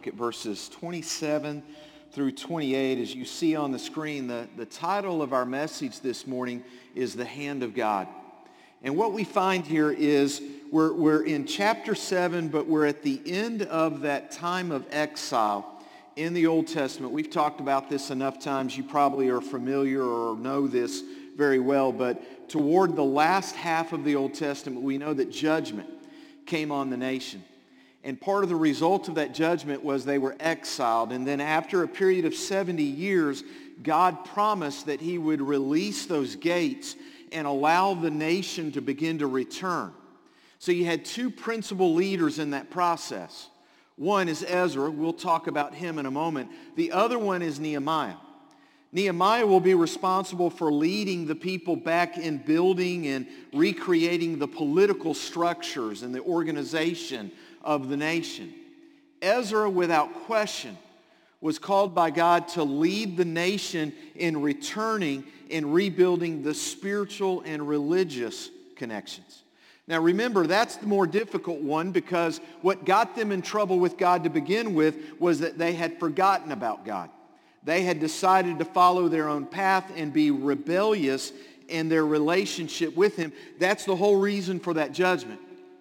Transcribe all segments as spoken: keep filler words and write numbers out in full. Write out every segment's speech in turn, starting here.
look at verses twenty-seven through twenty-eight. As you see on the screen, the, the title of our message this morning is The Hand of God. And what we find here is we're, we're in chapter seven, but we're at the end of that time of exile in the Old Testament. We've talked about this enough times. You probably are familiar or know this very well, but toward the last half of the Old Testament, we know that judgment came on the nation. And part of the result of that judgment was they were exiled. And then after a period of seventy years, God promised that he would release those gates and allow the nation to begin to return. So you had two principal leaders in that process. One is Ezra. We'll talk about him in a moment. The other one is Nehemiah. Nehemiah will be responsible for leading the people back in building and recreating the political structures and the organization of the nation. Ezra, without question, was called by God to lead the nation in returning and rebuilding the spiritual and religious connections. Now remember, that's the more difficult one, because what got them in trouble with God to begin with was that they had forgotten about God. They had decided to follow their own path and be rebellious in their relationship with him. That's the whole reason for that judgment.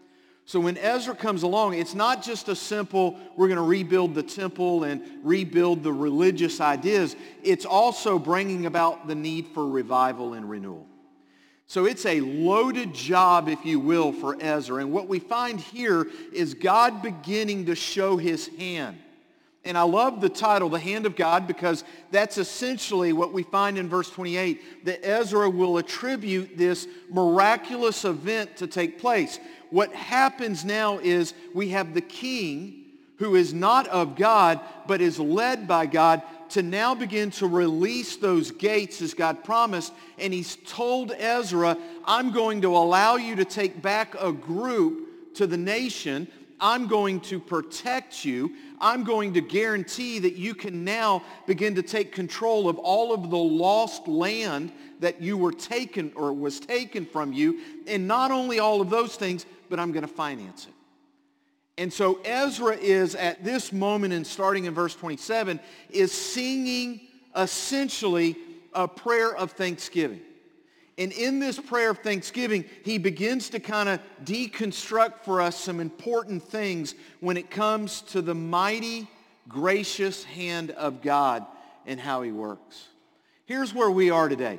So when Ezra comes along, it's not just a simple, we're going to rebuild the temple and rebuild the religious ideas. It's also bringing about the need for revival and renewal. So it's a loaded job, if you will, for Ezra. And what we find here is God beginning to show his hand. And I love the title, The Hand of God, because that's essentially what we find in verse twenty-eight, that Ezra will attribute this miraculous event to take place. What happens now is we have the king, who is not of God, but is led by God, to now begin to release those gates as God promised. And he's told Ezra, I'm going to allow you to take back a group to the nation. I'm going to protect you. I'm going to guarantee that you can now begin to take control of all of the lost land that you were taken or was taken from you. And not only all of those things, but I'm going to finance it. And so Ezra is at this moment, and starting in verse twenty-seven, is singing essentially a prayer of thanksgiving. And in this prayer of thanksgiving, he begins to kind of deconstruct for us some important things when it comes to the mighty, gracious hand of God and how he works. Here's where we are today.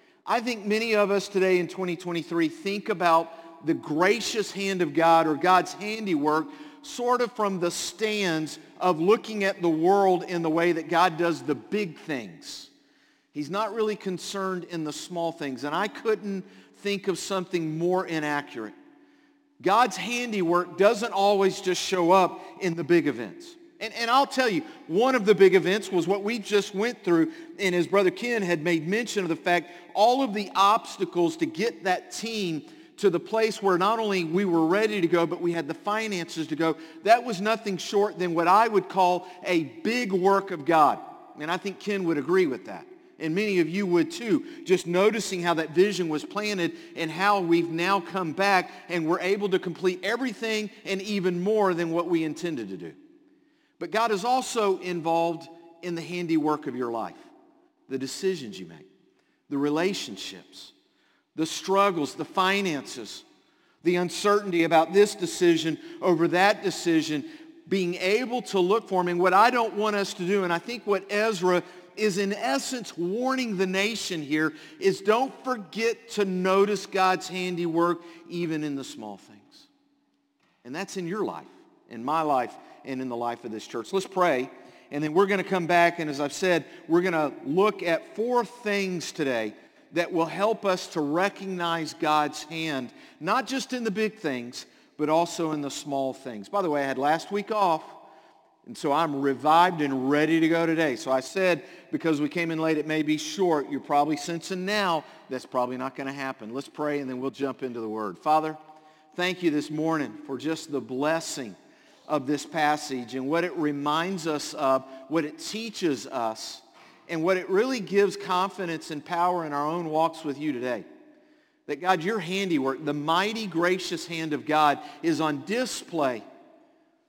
I think many of us today in twenty twenty-three think about the gracious hand of God or God's handiwork sort of from the stands of looking at the world in the way that God does the big things. He's not really concerned in the small things. And I couldn't think of something more inaccurate. God's handiwork doesn't always just show up in the big events. And, and I'll tell you, one of the big events was what we just went through. And as Brother Ken had made mention of the fact, all of the obstacles to get that team to the place where not only we were ready to go, but we had the finances to go. That was nothing short than what I would call a big work of God. And I think Ken would agree with that. And many of you would too, just noticing how that vision was planted and how we've now come back and we're able to complete everything and even more than what we intended to do. But God is also involved in the handiwork of your life, the decisions you make, the relationships, the struggles, the finances, the uncertainty about this decision over that decision, being able to look for him. And what I don't want us to do, and I think what Ezra is in essence warning the nation here, is don't forget to notice God's handiwork even in the small things. And that's in your life, in my life, and in the life of this church. Let's pray, and then we're going to come back, and as I've said, we're going to look at four things today that will help us to recognize God's hand, not just in the big things, but also in the small things. By the way, I had last week off, and so I'm revived and ready to go today. So I said, because we came in late, it may be short. You're probably sensing now that's probably not going to happen. Let's pray, and then we'll jump into the Word. Father, thank you this morning for just the blessing of this passage and what it reminds us of, what it teaches us, and what it really gives confidence and power in our own walks with you today. That God, your handiwork, the mighty gracious hand of God, is on display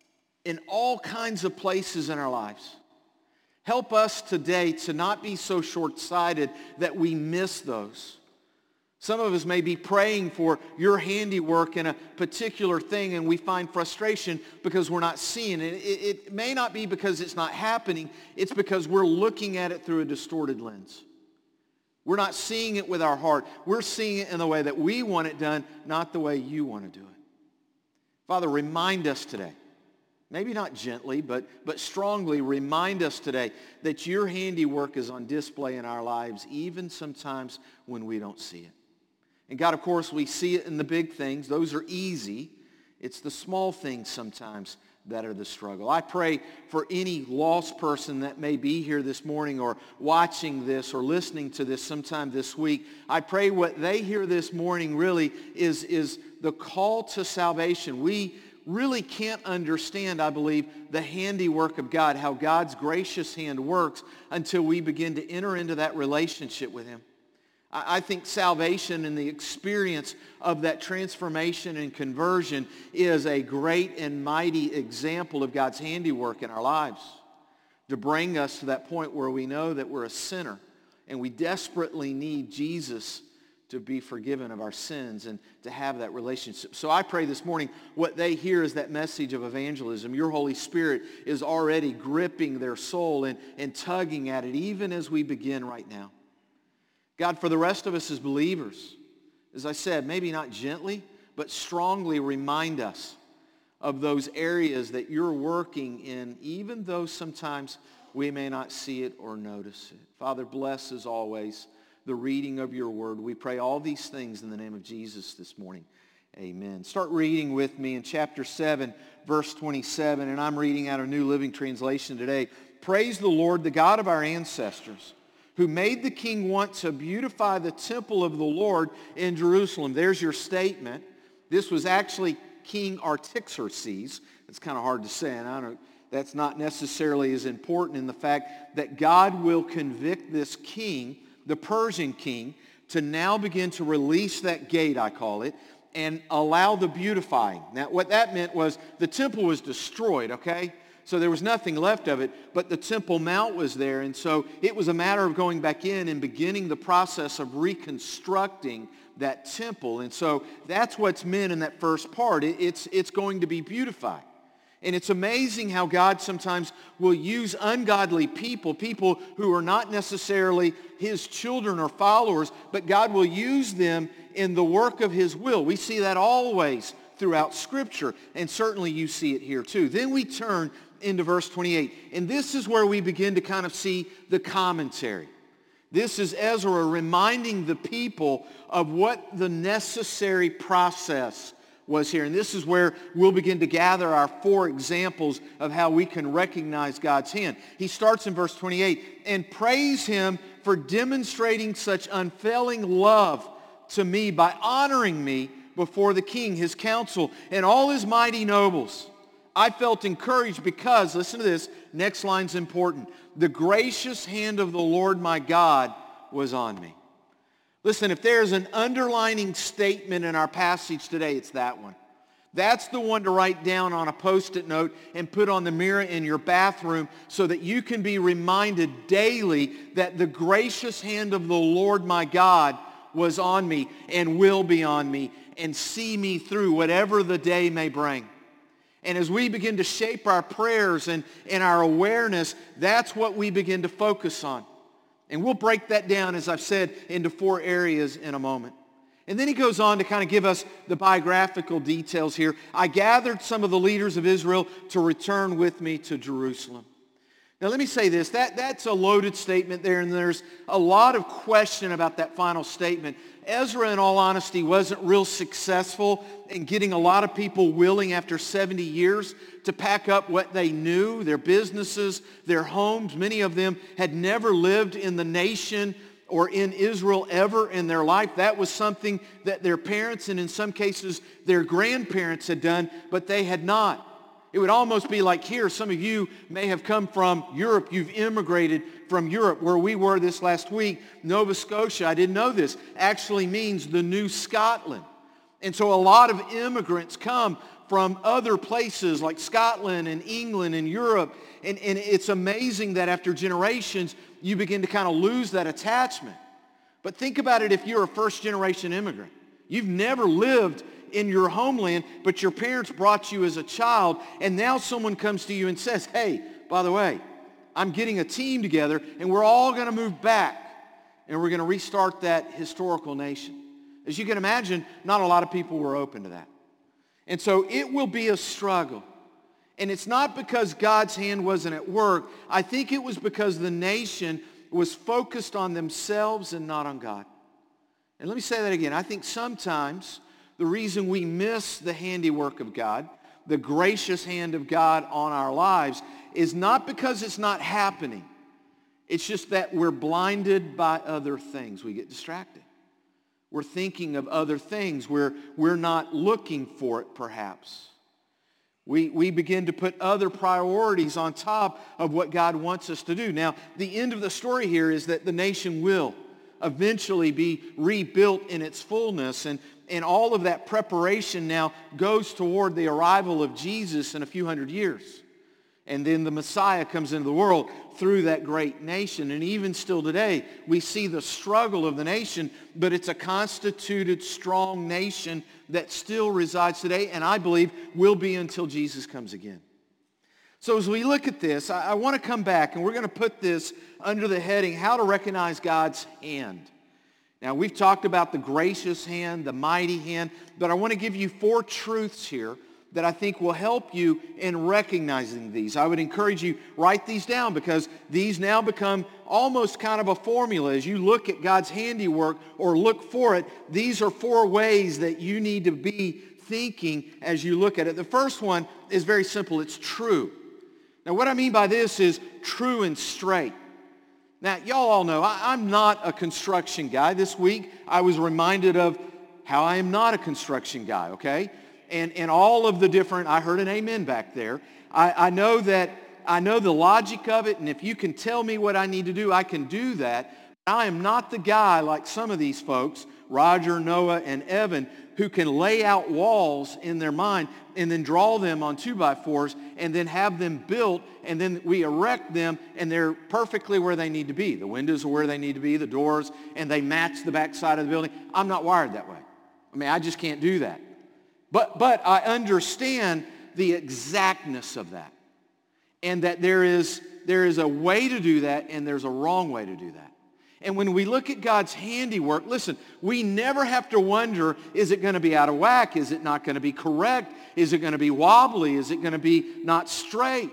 in all kinds of places in our lives. Help us today to not be so short-sighted that we miss those. Some of us may be praying for your handiwork in a particular thing, and we find frustration because we're not seeing it. It, it may not be because it's not happening. It's because we're looking at it through a distorted lens. We're not seeing it with our heart. We're seeing it in the way that we want it done, not the way you want to do it. Father, remind us today, maybe not gently, but, but strongly remind us today that your handiwork is on display in our lives, even sometimes when we don't see it. And God, of course, we see it in the big things. Those are easy. It's the small things sometimes that are the struggle. I pray for any lost person that may be here this morning or watching this or listening to this sometime this week. I pray what they hear this morning really is, is the call to salvation. We really can't understand, I believe, the handiwork of God, how God's gracious hand works until we begin to enter into that relationship with him. I think salvation and the experience of that transformation and conversion is a great and mighty example of God's handiwork in our lives to bring us to that point where we know that we're a sinner and we desperately need Jesus to be forgiven of our sins and to have that relationship. So I pray this morning what they hear is that message of evangelism. Your Holy Spirit is already gripping their soul and, and tugging at it even as we begin right now. God, for the rest of us as believers, as I said, maybe not gently, but strongly remind us of those areas that you're working in, even though sometimes we may not see it or notice it. Father, bless as always the reading of your word. We pray all these things in the name of Jesus this morning. Amen. Start reading with me in chapter seven, verse twenty-seven, and I'm reading out of New Living Translation today. Praise the Lord, the God of our ancestors, who made the king want to beautify the temple of the Lord in Jerusalem. There's your statement. This was actually King Artaxerxes. It's kind of hard to say, and I don't, that's not necessarily as important in the fact that God will convict this king, the Persian king, to now begin to release that gate, I call it, and allow the beautifying. Now, what that meant was the temple was destroyed, okay? So there was nothing left of it, but the Temple Mount was there. And so it was a matter of going back in and beginning the process of reconstructing that temple. And so that's what's meant in that first part. It, it's, it's going to be beautified. And it's amazing how God sometimes will use ungodly people, people who are not necessarily his children or followers, but God will use them in the work of his will. We see that always throughout Scripture, and certainly you see it here too. Then we turn into verse twenty-eight, and this is where we begin to kind of see the commentary. This is Ezra reminding the people of what the necessary process was here, and this is where we'll begin to gather our four examples of how we can recognize God's hand. He starts in verse twenty-eight, and praise him for demonstrating such unfailing love to me by honoring me before the king, his council, and all his mighty nobles. I felt encouraged because, listen to this, next line's important. The gracious hand of the Lord my God was on me. Listen, if there's an underlining statement in our passage today, it's that one. That's the one to write down on a Post-it note and put on the mirror in your bathroom so that you can be reminded daily that the gracious hand of the Lord my God was on me and will be on me and see me through whatever the day may bring. And as we begin to shape our prayers and, and our awareness, that's what we begin to focus on. And we'll break that down, as I've said, into four areas in a moment. And then he goes on to kind of give us the biographical details here. I gathered some of the leaders of Israel to return with me to Jerusalem. Now let me say this, that, that's a loaded statement there, and there's a lot of question about that final statement. Ezra, in all honesty, wasn't real successful in getting a lot of people willing after seventy years to pack up what they knew, their businesses, their homes. Many of them had never lived in the nation or in Israel ever in their life. That was something that their parents and in some cases their grandparents had done, but they had not. It would almost be like here, some of you may have come from Europe. You've immigrated from Europe, where we were this last week. Nova Scotia, I didn't know this, actually means the new Scotland. And so a lot of immigrants come from other places like Scotland and England and Europe. And, and it's amazing that after generations, you begin to kind of lose that attachment. But think about it if you're a first-generation immigrant. You've never lived in your homeland, but your parents brought you as a child, and now someone comes to you and says, hey, by the way, I'm getting a team together, and we're all going to move back, and we're going to restart that historical nation. As you can imagine, not a lot of people were open to that. And so it will be a struggle. And it's not because God's hand wasn't at work. I think it was because the nation was focused on themselves and not on God. And let me say that again. I think sometimes the reason we miss the handiwork of God, the gracious hand of God on our lives, is not because it's not happening. It's just that we're blinded by other things. We get distracted. We're thinking of other things. We're, we're not looking for it, perhaps. We, we begin to put other priorities on top of what God wants us to do. Now, the end of the story here is that the nation will eventually be rebuilt in its fullness, and, and all of that preparation now goes toward the arrival of Jesus in a few hundred years. And then the Messiah comes into the world through that great nation. And even still today, we see the struggle of the nation, but it's a constituted, strong nation that still resides today, and I believe will be until Jesus comes again. So as we look at this, I, I want to come back, and we're going to put this under the heading, how to recognize God's hand. Now, we've talked about the gracious hand, the mighty hand, but I want to give you four truths here that I think will help you in recognizing these. I would encourage you, write these down, because these now become almost kind of a formula. As you look at God's handiwork or look for it, these are four ways that you need to be thinking as you look at it. The first one is very simple. It's true. Now, what I mean by this is true and straight. Now, y'all all know I, I'm not a construction guy. This week, I was reminded of how I am not a construction guy, okay? And, and all of the different, I heard an amen back there. I, I know that, I know the logic of it, and if you can tell me what I need to do, I can do that. I am not the guy like some of these folks, Roger, Noah, and Evan, who can lay out walls in their mind and then draw them on two by fours and then have them built, and then we erect them, and they're perfectly where they need to be. The windows are where they need to be, the doors, and they match the back side of the building. I'm not wired that way. I mean, I just can't do that. But, but I understand the exactness of that, and that there is, there is a way to do that, and there's a wrong way to do that. And when we look at God's handiwork, listen, we never have to wonder, is it going to be out of whack? Is it not going to be correct? Is it going to be wobbly? Is it going to be not straight?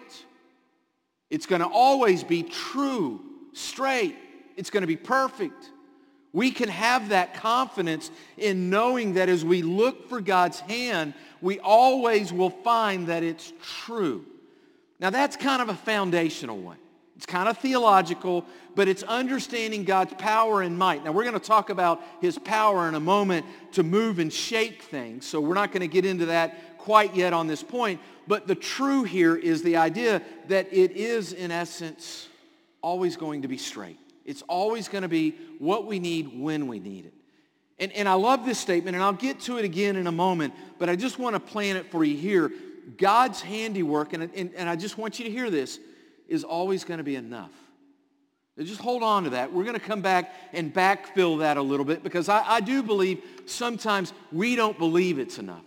It's going to always be true, straight. It's going to be perfect. We can have that confidence in knowing that as we look for God's hand, we always will find that it's true. Now, that's kind of a foundational one. It's kind of theological, but it's understanding God's power and might. Now, we're going to talk about his power in a moment to move and shape things, so we're not going to get into that quite yet on this point. But the true here is the idea that it is, in essence, always going to be straight. It's always going to be what we need when we need it. And, and I love this statement, and I'll get to it again in a moment, but I just want to plant it for you here. God's handiwork, and, and, and I just want you to hear this, is always going to be enough. Now just hold on to that. We're going to come back and backfill that a little bit, because I, I do believe sometimes we don't believe it's enough.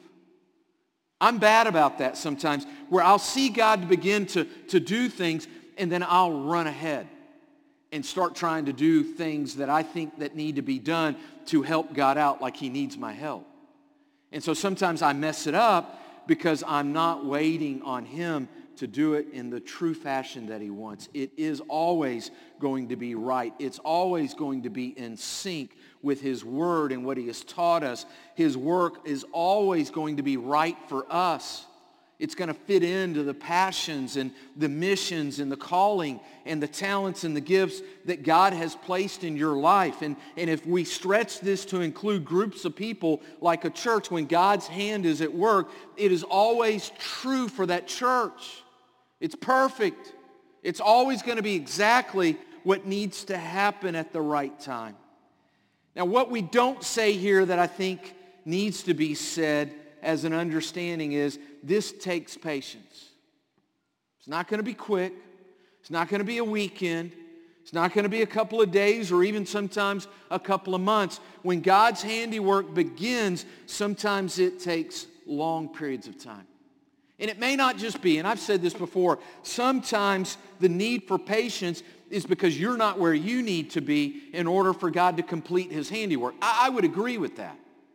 I'm bad about that sometimes, where I'll see God begin to, to do things, and then I'll run ahead and start trying to do things that I think that need to be done to help God out, like he needs my help. And so sometimes I mess it up because I'm not waiting on him to do it in the true fashion that he wants. It is always going to be right. It's always going to be in sync with his word and what he has taught us. His work is always going to be right for us. It's going to fit into the passions and the missions and the calling and the talents and the gifts that God has placed in your life. And, and if we stretch this to include groups of people like a church, when God's hand is at work, it is always true for that church. It's perfect. It's always going to be exactly what needs to happen at the right time. Now, what we don't say here that I think needs to be said as an understanding is this takes patience. It's not going to be quick. It's not going to be a weekend. It's not going to be a couple of days or even sometimes a couple of months. When God's handiwork begins, sometimes it takes long periods of time. And it may not just be, and I've said this before, sometimes the need for patience is because you're not where you need to be in order for God to complete his handiwork. I, I would agree with that.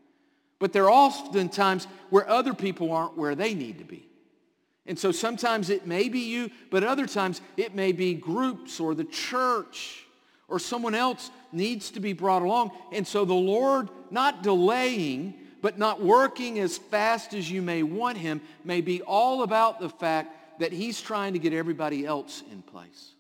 But there are often times where other people aren't where they need to be. And so sometimes it may be you, but other times it may be groups or the church or someone else needs to be brought along. And so the Lord, not delaying, but not working as fast as you may want him, may be all about the fact that he's trying to get everybody else in place.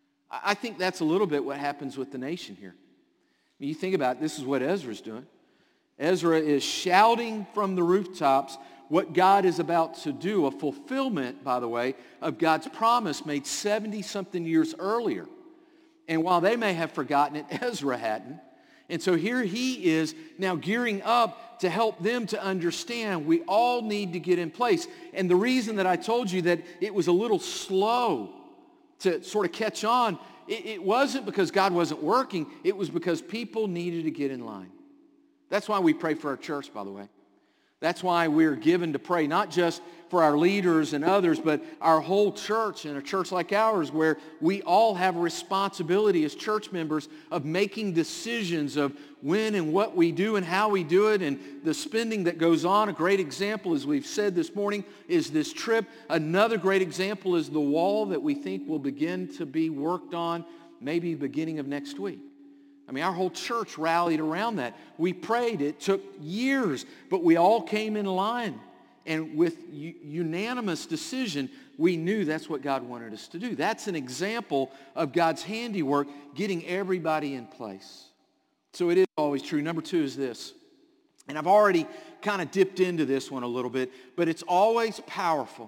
I think that's a little bit what happens with the nation here. I mean, you think about it, this is what Ezra's doing. Ezra is shouting from the rooftops what God is about to do, a fulfillment, by the way, of God's promise made seventy-something years earlier. And while they may have forgotten it, Ezra hadn't. And so here he is now gearing up to help them to understand we all need to get in place. And the reason that I told you that it was a little slow to sort of catch on, it, it wasn't because God wasn't working. It was because people needed to get in line. That's why we pray for our church, by the way. That's why we're given to pray, not just for our leaders and others, but our whole church, and a church like ours where we all have a responsibility as church members of making decisions of when and what we do and how we do it and the spending that goes on. A great example, as we've said this morning, is this trip. Another great example is the wall that we think will begin to be worked on maybe beginning of next week. I mean, our whole church rallied around that. We prayed. It took years, but we all came in line. And with u- unanimous decision, we knew that's what God wanted us to do. That's an example of God's handiwork, getting everybody in place. So it is always true. Number two is this. And I've already kind of dipped into this one a little bit, but it's always powerful.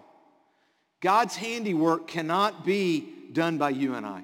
God's handiwork cannot be done by you and I.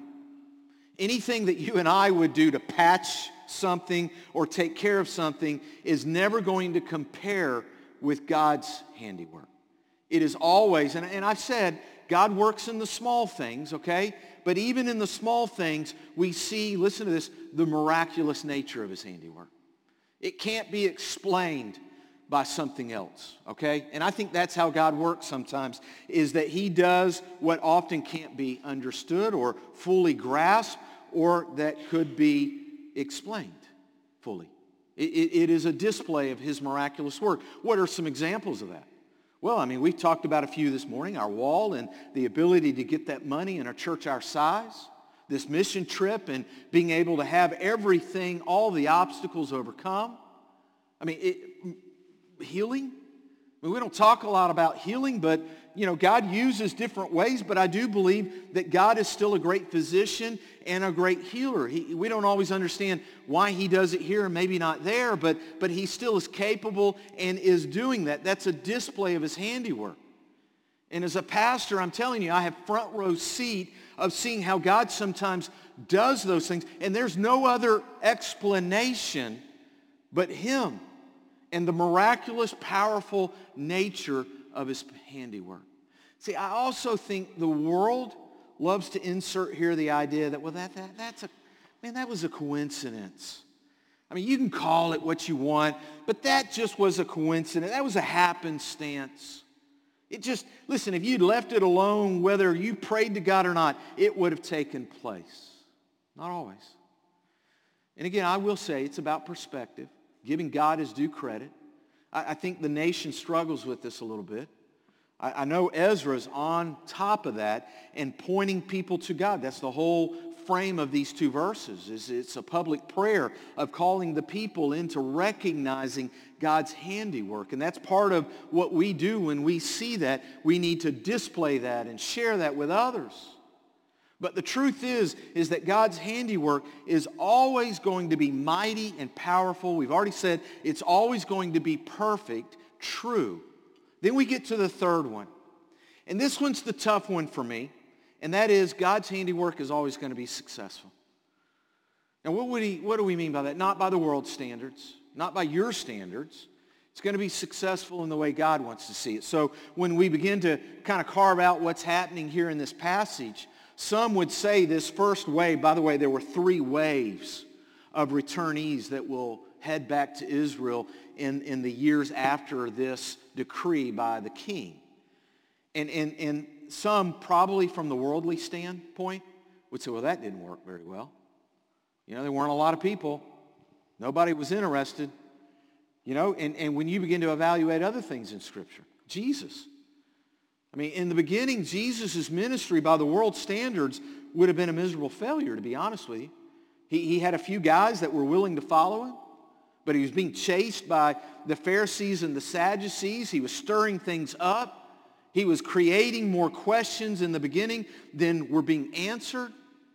Anything that you and I would do to patch something or take care of something is never going to compare with God's handiwork. It is always, and, and I've said, God works in the small things, okay? But even in the small things, we see, listen to this, the miraculous nature of his handiwork. It can't be explained by something else, okay? And I think that's how God works sometimes, is that he does what often can't be understood or fully grasped or that could be explained fully. It, it, it is a display of his miraculous work. What are some examples of that? Well, I mean, we've talked about a few this morning, our wall and the ability to get that money in a church our size, this mission trip and being able to have everything, all the obstacles overcome. I mean, it, healing. I mean, we don't talk a lot about healing, but, you know, God uses different ways, but I do believe that God is still a great physician and a great healer. He, we don't always understand why he does it here and maybe not there, but, but he still is capable and is doing that. That's a display of his handiwork. And as a pastor, I'm telling you, I have front row seat of seeing how God sometimes does those things, and there's no other explanation but him and the miraculous, powerful nature of his handiwork. See, I also think the world loves to insert here the idea that, well, that, that that's a, man, that was a coincidence. I mean, you can call it what you want, but that just was a coincidence. That was a happenstance. It just, listen, if you'd left it alone, whether you prayed to God or not, it would have taken place. Not always. And again, I will say it's about perspective, giving God his due credit. I, I think the nation struggles with this a little bit. I, I know Ezra's on top of that and pointing people to God. That's the whole frame of these two verses. Is it's a public prayer of calling the people into recognizing God's handiwork. And that's part of what we do when we see that. We need to display that and share that with others. But the truth is, is that God's handiwork is always going to be mighty and powerful. We've already said it's always going to be perfect, true. Then we get to the third one. And this one's the tough one for me. And that is God's handiwork is always going to be successful. Now, what would he, what do we mean by that? Not by the world's standards, not by your standards. It's going to be successful in the way God wants to see it. So when we begin to kind of carve out what's happening here in this passage, some would say this first wave, by the way, there were three waves of returnees that will head back to Israel in, in the years after this decree by the king. And, and, and some, probably from the worldly standpoint, would say, well, that didn't work very well. You know, there weren't a lot of people. Nobody was interested. You know, and, and when you begin to evaluate other things in Scripture, Jesus. I mean, in the beginning, Jesus' ministry by the world standards would have been a miserable failure, to be honest with you. He, he had a few guys that were willing to follow him, but he was being chased by the Pharisees and the Sadducees. He was stirring things up. He was creating more questions in the beginning than were being answered.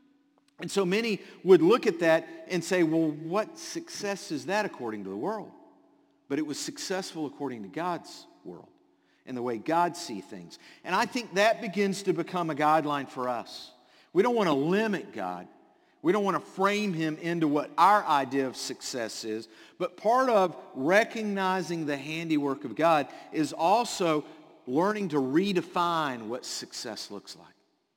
And so many would look at that and say, well, what success is that according to the world? But it was successful according to God's world and the way God sees things. And I think that begins to become a guideline for us. We don't want to limit God. We don't want to frame him into what our idea of success is. But part of recognizing the handiwork of God is also learning to redefine what success looks like.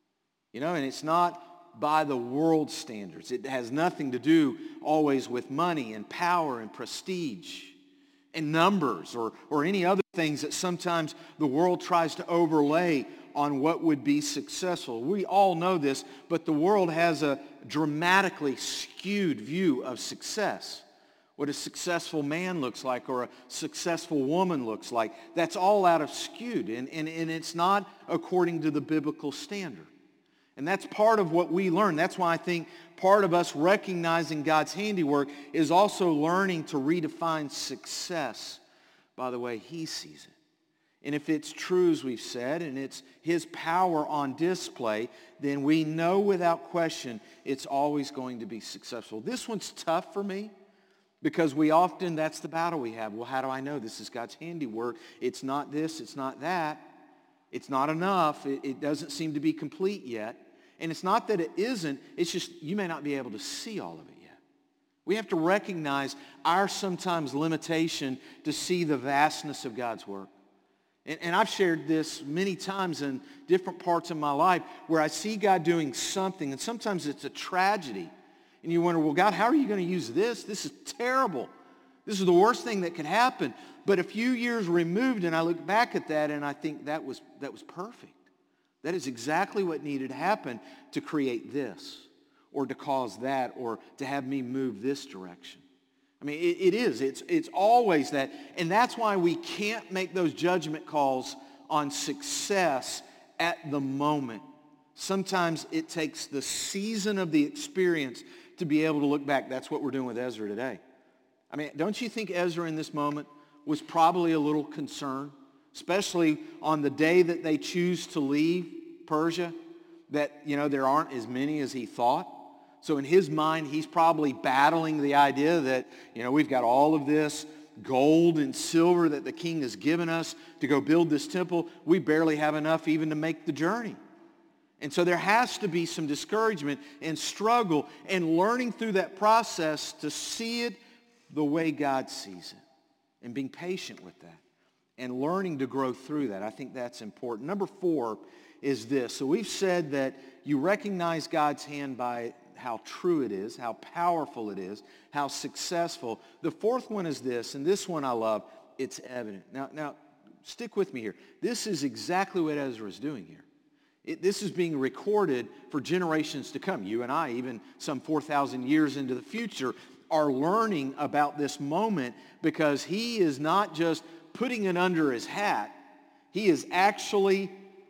You know, and it's not by the world standards. It has nothing to do always with money and power and prestige and numbers or, or any other things that sometimes the world tries to overlay on what would be successful. We all know this, but the world has a dramatically skewed view of success. What a successful man looks like or a successful woman looks like. That's all out of skewed, and, and, and it's not according to the biblical standard. And that's part of what we learn. That's why I think part of us recognizing God's handiwork is also learning to redefine success by the way he sees it. And if it's true, as we've said, and it's his power on display, then we know without question it's always going to be successful. This one's tough for me because we often, that's the battle we have. Well, how do I know this is God's handiwork? It's not this, it's not that. It's not enough. It, it doesn't seem to be complete yet. And it's not that it isn't. It's just you may not be able to see all of it yet. We have to recognize our sometimes limitation to see the vastness of God's work. And, and I've shared this many times in different parts of my life where I see God doing something, and sometimes it's a tragedy. And you wonder, well, God, how are you going to use this? This is terrible. This is the worst thing that could happen. But a few years removed, and I look back at that, and I think that was that was perfect. That is exactly what needed to happen to create this, or to cause that, or to have me move this direction. I mean, it, it is. It's, it's always that. And that's why we can't make those judgment calls on success at the moment. Sometimes it takes the season of the experience to be able to look back. That's what we're doing with Ezra today. I mean, don't you think Ezra in this moment was probably a little concerned, especially on the day that they choose to leave Persia, that, you know, there aren't as many as he thought. So in his mind, he's probably battling the idea that, you know, we've got all of this gold and silver that the king has given us to go build this temple. We barely have enough even to make the journey. And so there has to be some discouragement and struggle and learning through that process to see it the way God sees it and being patient with that and learning to grow through that. I think that's important. Number four is this. So we've said that you recognize God's hand by how true it is, how powerful it is, how successful. The fourth one is this, and this one I love. It's evident. Now, now stick with me here. This is exactly what Ezra is doing here. It, this is being recorded for generations to come. You and I, even some four thousand years into the future, are learning about this moment because he is not just putting it under his hat. He is actually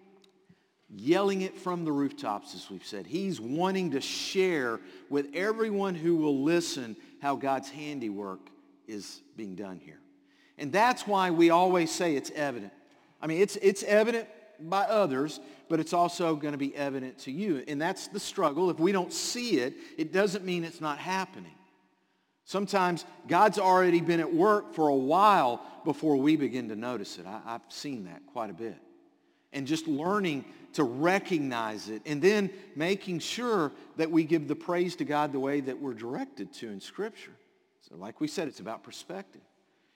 yelling it from the rooftops, as we've said. He's wanting to share with everyone who will listen how God's handiwork is being done here. And that's why we always say it's evident. I mean, it's, it's evident by others, but it's also going to be evident to you. And that's the struggle. If we don't see it, it doesn't mean it's not happening. Sometimes God's already been at work for a while before we begin to notice it. I, I've seen that quite a bit. And just learning to recognize it and then making sure that we give the praise to God the way that we're directed to in Scripture. So like we said, it's about perspective.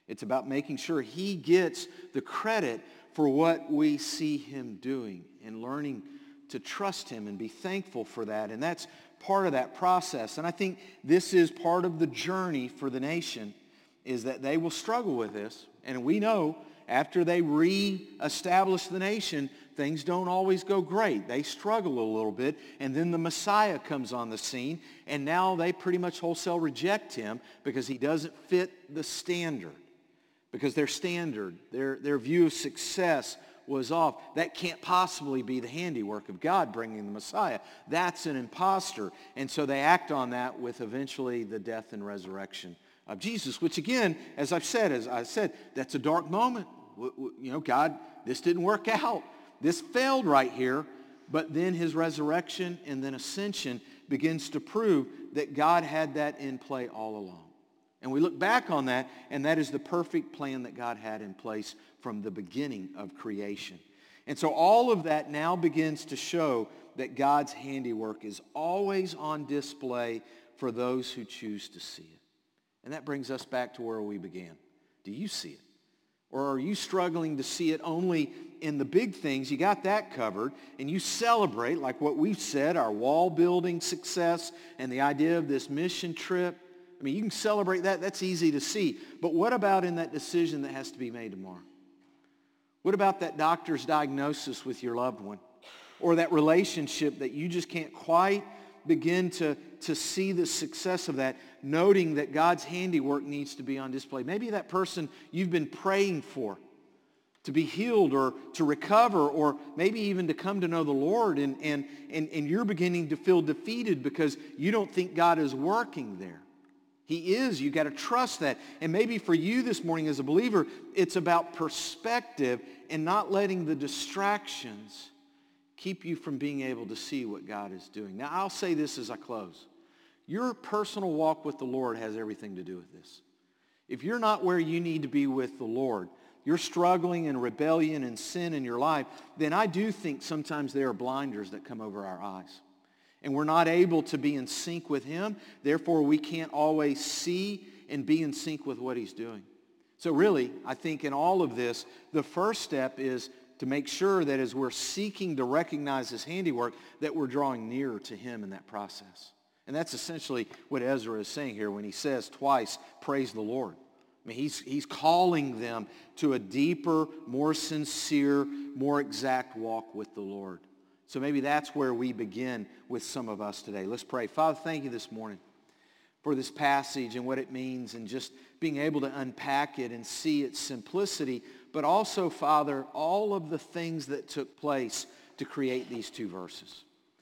It's about making sure he gets the credit for what we see him doing and learning to trust him and be thankful for that. And that's part of that process. And I think this is part of the journey for the nation, is that they will struggle with this. And we know after they re-establish the nation, things don't always go great. They struggle a little bit. And then the Messiah comes on the scene. And now they pretty much wholesale reject him because he doesn't fit the standard. Because their standard, their, their view of success was off. That can't possibly be the handiwork of God bringing the Messiah. That's an imposter. And so they act on that with eventually the death and resurrection of Jesus, which again, as I've said, as I said, that's a dark moment. You know, God, this didn't work out. This failed right here. But then his resurrection and then ascension begins to prove that God had that in play all along. And we look back on that, and that is the perfect plan that God had in place from the beginning of creation. And so all of that now begins to show that God's handiwork is always on display for those who choose to see it. And that brings us back to where we began. Do you see it? Or are you struggling to see it only in the big things? You got that covered, and you celebrate, like what we've said, our wall building success and the idea of this mission trip. I mean, you can celebrate that. That's easy to see. But what about in that decision that has to be made tomorrow? What about that doctor's diagnosis with your loved one? Or that relationship that you just can't quite begin to, to see the success of that, noting that God's handiwork needs to be on display. Maybe that person you've been praying for to be healed or to recover or maybe even to come to know the Lord, and, and, and, and you're beginning to feel defeated because you don't think God is working there. He is. You got to trust that. And maybe for you this morning as a believer, it's about perspective and not letting the distractions keep you from being able to see what God is doing. Now, I'll say this as I close. Your personal walk with the Lord has everything to do with this. If you're not where you need to be with the Lord, you're struggling in rebellion and sin in your life, then I do think sometimes there are blinders that come over our eyes. And we're not able to be in sync with him. Therefore, we can't always see and be in sync with what he's doing. So really, I think in all of this, the first step is to make sure that as we're seeking to recognize his handiwork, that we're drawing nearer to him in that process. And that's essentially what Ezra is saying here when he says twice, praise the Lord. I mean, he's, he's calling them to a deeper, more sincere, more exact walk with the Lord. So maybe that's where we begin with some of us today. Let's pray. Father, thank you this morning for this passage and what it means and just being able to unpack it and see its simplicity, but also, Father, all of the things that took place to create these two verses.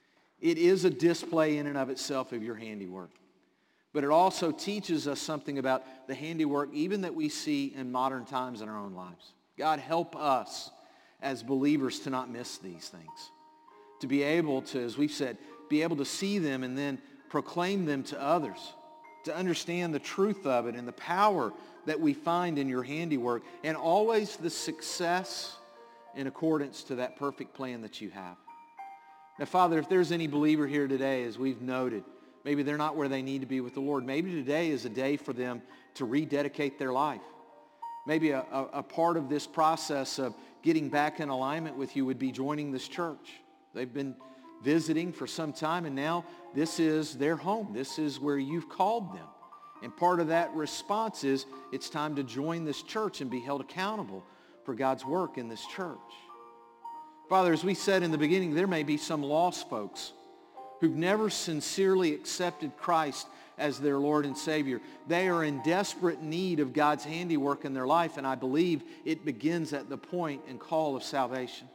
It is a display in and of itself of your handiwork, but it also teaches us something about the handiwork even that we see in modern times in our own lives. God, help us as believers to not miss these things. To be able to, as we've said, be able to see them and then proclaim them to others, to understand the truth of it and the power that we find in your handiwork, and always the success in accordance to that perfect plan that you have. Now, Father, if there's any believer here today, as we've noted, maybe they're not where they need to be with the Lord. Maybe today is a day for them to rededicate their life. Maybe a, a, a part of this process of getting back in alignment with you would be joining this church. They've been visiting for some time, and now this is their home. This is where you've called them. And part of that response is it's time to join this church and be held accountable for God's work in this church. Father, as we said in the beginning, there may be some lost folks who've never sincerely accepted Christ as their Lord and Savior. They are in desperate need of God's handiwork in their life, and I believe it begins at the point and call of salvation.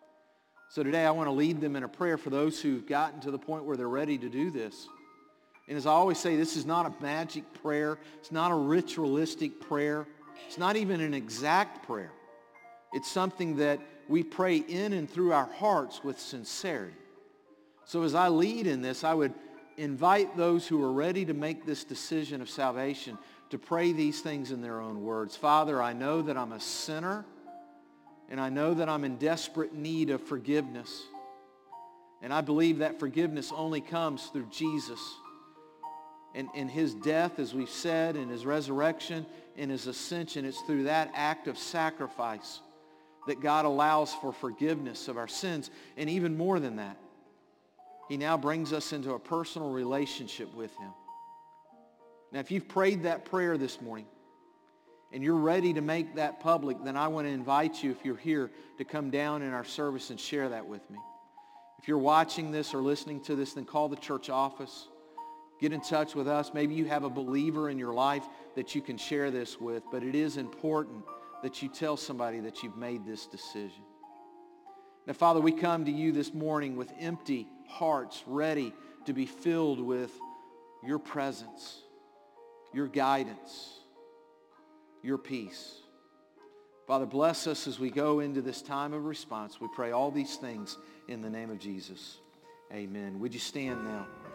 So today I want to lead them in a prayer for those who've gotten to the point where they're ready to do this. And as I always say, this is not a magic prayer. It's not a ritualistic prayer. It's not even an exact prayer. It's something that we pray in and through our hearts with sincerity. So as I lead in this, I would invite those who are ready to make this decision of salvation to pray these things in their own words. Father, I know that I'm a sinner, and I know that I'm in desperate need of forgiveness. And I believe that forgiveness only comes through Jesus. And in his death, as we've said, and his resurrection, and his ascension, it's through that act of sacrifice that God allows for forgiveness of our sins. And even more than that, he now brings us into a personal relationship with him. Now, if you've prayed that prayer this morning, and you're ready to make that public, then I want to invite you, if you're here, to come down in our service and share that with me. If you're watching this or listening to this, then call the church office. Get in touch with us. Maybe you have a believer in your life that you can share this with, but it is important that you tell somebody that you've made this decision. Now, Father, we come to you this morning with empty hearts, ready to be filled with your presence, your guidance, your peace. Father, bless us as we go into this time of response. We pray all these things in the name of Jesus. Amen. Would you stand now?